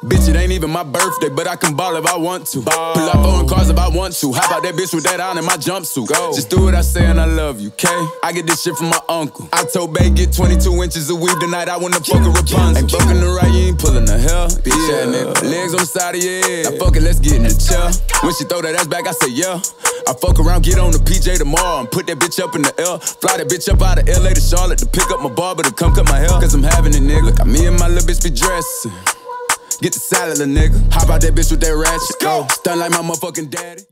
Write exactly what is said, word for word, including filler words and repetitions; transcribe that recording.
Bitch, it ain't even my birthday, but I can ball if I want to. Ball. Pull up on cars if I want to. How about that bitch with that on in my jumpsuit? Go. Just do what I say and I love you, okay? I get this shit from my uncle. I told Bay get twenty-two inches of weed tonight. I wanna fuck a Rapunzel. Ain't fucking the right, you ain't pulling the hell. Bitch, yeah, nigga. Legs on the side of your head. Now fuck it, let's get in the chair. When she throw that ass back, I say yeah. I fuck around, get on the P J tomorrow and put that bitch up in the L. Fly that bitch up out of L A to Charlotte to pick up my barber to come cut my hair. Cause I'm having it, nigga. Look, me and my little bitch be dressing. Get the salad, little nigga. Hop out that bitch with that ratchet. Go. Stun like my motherfucking daddy.